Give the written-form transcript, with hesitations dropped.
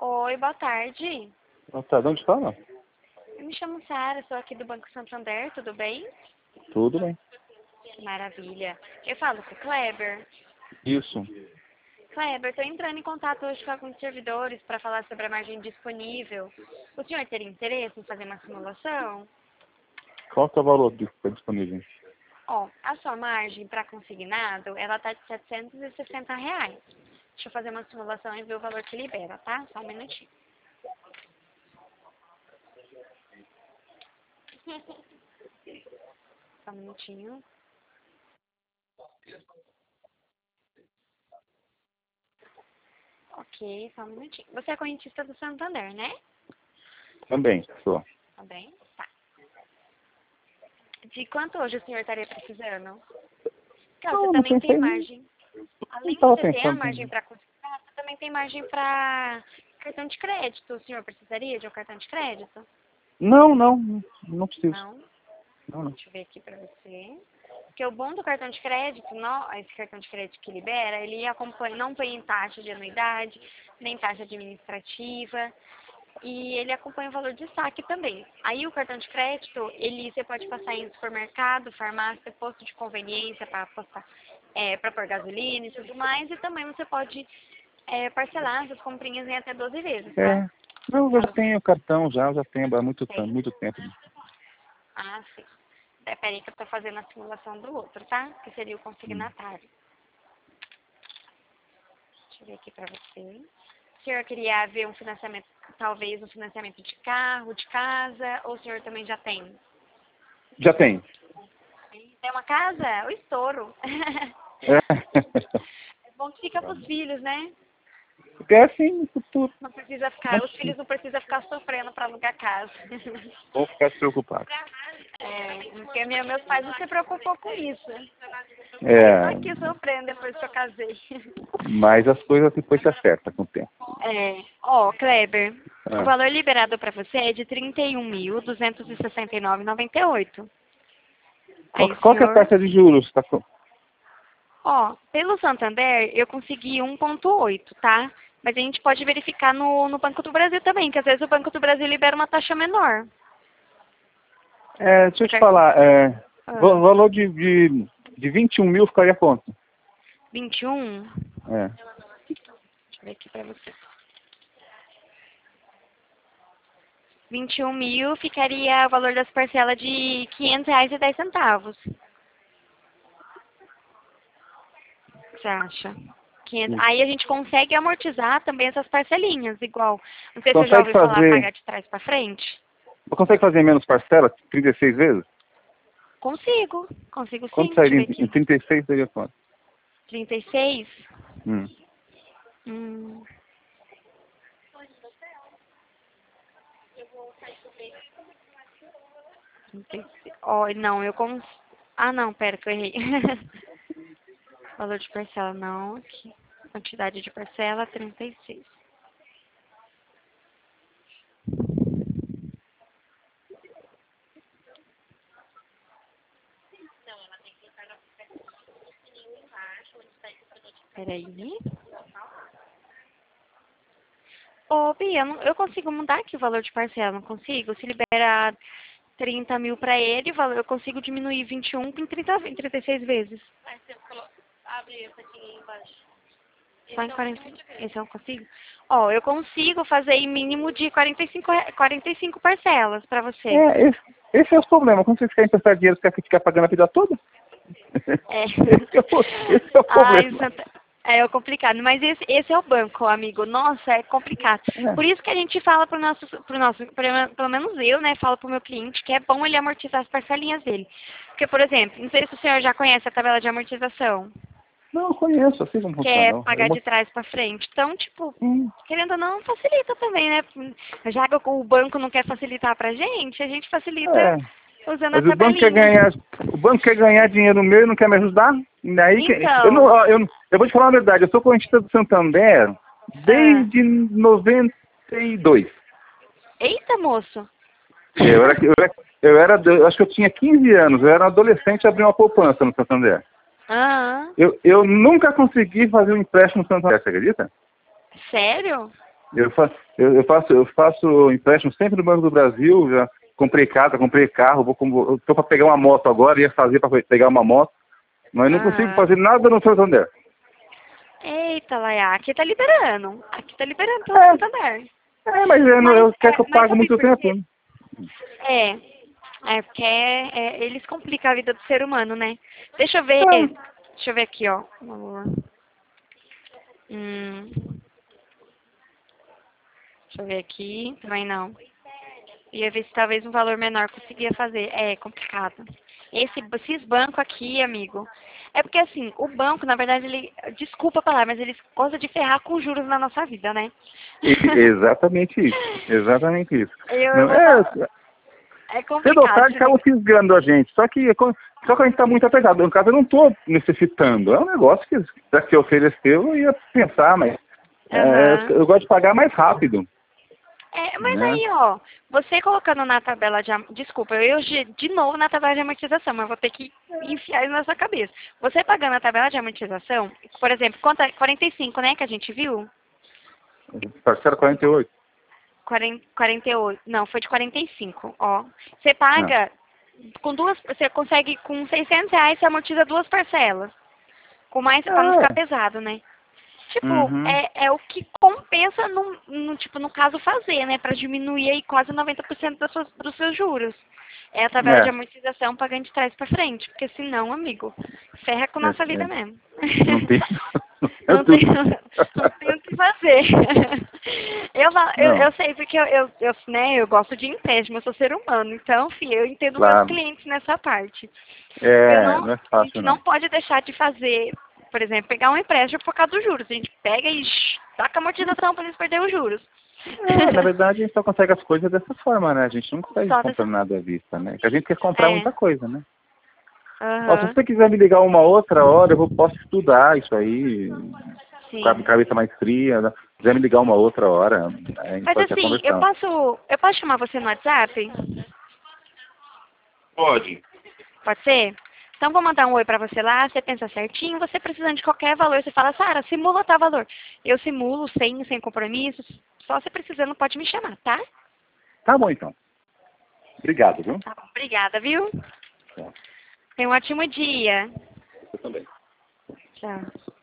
Oi, boa tarde. Tá, de onde fala? Eu me chamo Sara, sou aqui do Banco Santander, tudo bem? Tudo bem. Maravilha. Eu falo com o Kleber. Isso. Kleber, estou entrando em contato hoje com alguns servidores para falar sobre a margem disponível. O senhor teria interesse em fazer uma simulação? Qual que é o valor que está disponível? Ó, a sua margem para consignado, ela está de R$ 760. Deixa eu fazer uma simulação e ver o valor que libera, tá? Só um minutinho. Só um minutinho. Ok, só um minutinho. Você é correntista do Santander, né? Também, sou. Tá bem? Tá. De quanto hoje o senhor estaria precisando? Claro, você Não também tem pensei, margem. não Além de estava você ter a pensando. margem para consignado, você também tem margem para cartão de crédito. O senhor precisaria de um cartão de crédito? Não preciso. Não? Não. Deixa eu ver aqui para você. Porque o bom do cartão de crédito, esse cartão de crédito que libera, ele acompanha, não põe em taxa de anuidade, nem taxa administrativa, e ele acompanha o valor de saque também. Aí o cartão de crédito, você pode passar em supermercado, farmácia, posto de conveniência para pôr gasolina e tudo mais, e também você pode parcelar essas comprinhas em até 12 vezes, tá? Eu já tenho cartão, já tenho há muito tempo. Ah, sim. Peraí que eu tô fazendo a simulação do outro, tá? Que seria o consignatário. Deixa eu ver aqui pra você. O senhor queria ver um financiamento, talvez um financiamento de carro, de casa, ou o senhor também já tem? Já tenho. Tem uma casa? O estouro. É. É bom que fica pros filhos, né? É assim no futuro. Não precisa ficar, os filhos não precisam ficar sofrendo pra alugar casa. Vou ficar preocupado. Porque meus pais não se preocupam com isso. Eu tô aqui sofrendo depois que eu casei. Mas as coisas depois se acertam com o tempo. Kleber, o valor liberado para você é de R$ 31.269,98. Qual que é a taxa de juros? Pelo Santander, eu consegui 1,8, tá? Mas a gente pode verificar no Banco do Brasil também, que às vezes o Banco do Brasil libera uma taxa menor. Deixa eu te falar, o valor de 21 mil ficaria quanto? 21? Deixa eu ver aqui pra você. 21 mil ficaria o valor das parcelas de R$ 500,10. O que você acha? 500. Aí a gente consegue amortizar também essas parcelinhas, igual. Não sei se você já ouviu falar pagar de trás pra frente. Você consegue fazer menos parcela? 36 vezes? Consigo sim. Quanto sairia em 36 seria quanto? 36? Não, não, pera que eu errei. Valor de parcela, não. Aqui. Quantidade de parcela, 36. Peraí. Bia, eu consigo mudar aqui o valor de parcela, não consigo? Se liberar 30 mil para ele, eu consigo diminuir 21 em 36 vezes. Aí você abre esse aqui embaixo. Só em 40. Esse eu não consigo? Eu consigo fazer em mínimo de 45 parcelas para você. Esse é o problema. Quando você quer emprestar dinheiro, você quer ficar pagando a vida toda? Esse é o problema. É complicado, mas esse é o banco, amigo. Nossa, é complicado. Por isso que a gente fala pelo menos eu, né, falo pro meu cliente que é bom ele amortizar as parcelinhas dele. Porque, por exemplo, não sei se o senhor já conhece a tabela de amortização. Não, conheço, assim como funciona. Que é pagar de trás para frente. Então, tipo, querendo ou não, facilita também, né? Já que o banco não quer facilitar pra gente, a gente facilita usando a tabelinha. O banco quer ganhar dinheiro meu e não quer me ajudar? Daí Então... eu vou te falar a verdade, eu sou correntista do Santander desde 92. Eita, moço! Eu acho que eu tinha 15 anos, eu era adolescente e abri uma poupança no Santander. Eu nunca consegui fazer um empréstimo no Santander, você acredita? Sério? Eu faço empréstimo sempre no Banco do Brasil, já comprei casa, comprei carro, estou para pegar uma moto agora, ia fazer para pegar uma moto, mas não consigo fazer nada no Santander. Eita, Laia, aqui tá liberando. Aqui tá liberando pelo Santander. Mas eu quero que eu pague muito tempo. Porque eles complicam a vida do ser humano, né? Deixa eu ver aqui, ó. Deixa eu ver aqui, também não. Ia ver se talvez um valor menor conseguia fazer. É complicado. Esses bancos aqui, amigo, é porque assim, o banco, na verdade, ele, desculpa a palavra, mas eles gostam de ferrar com juros na nossa vida, né? Exatamente isso. É complicado. Cedo ou tarde acaba fisgando a gente. Só que a gente está muito apegado. No caso, eu não estou necessitando. É um negócio que já que ofereceu, eu ia pensar, mas eu gosto de pagar mais rápido. Mas aí, ó, você colocando na tabela de... Desculpa, eu de novo na tabela de amortização, mas vou ter que enfiar isso na sua cabeça. Você pagando a tabela de amortização, por exemplo, quanto é? 45, né, que a gente viu? Parcela 48. 48. Não, foi de 45, ó. Você paga você consegue com R$600, você amortiza 2 parcelas. Com mais, pra não ficar pesado, né? Tipo, é o que compensa no caso fazer, né? Pra diminuir aí quase 90% dos seus juros. É a tabela de amortização pagando de trás pra frente. Porque senão, amigo, ferra com nossa vida mesmo. Não tem o que fazer. Eu sei, porque eu gosto de empréstimo, eu sou ser humano. Então, eu entendo meus clientes nessa parte. Não é fácil, a gente não pode deixar de fazer, por exemplo, pegar um empréstimo por causa dos juros. A gente pega e taca a amortização para eles perderem os juros. Na verdade, a gente só consegue as coisas dessa forma, né? A gente não consegue comprar nada à vista, né? A gente quer comprar muita coisa, né? Se você quiser me ligar uma outra hora, eu posso estudar isso aí, com a cabeça mais fria. Se quiser me ligar uma outra hora, a gente pode assim, eu posso chamar você no WhatsApp? Pode. Pode ser? Então, vou mandar um oi pra você lá, você pensa certinho, você precisando de qualquer valor, você fala, Sara, simula tal valor. Eu simulo, sem compromissos, só você precisando pode me chamar, tá? Tá bom, então. Obrigado, viu? Tá bom, obrigada, viu? Tenha um ótimo dia. Você também. Tchau.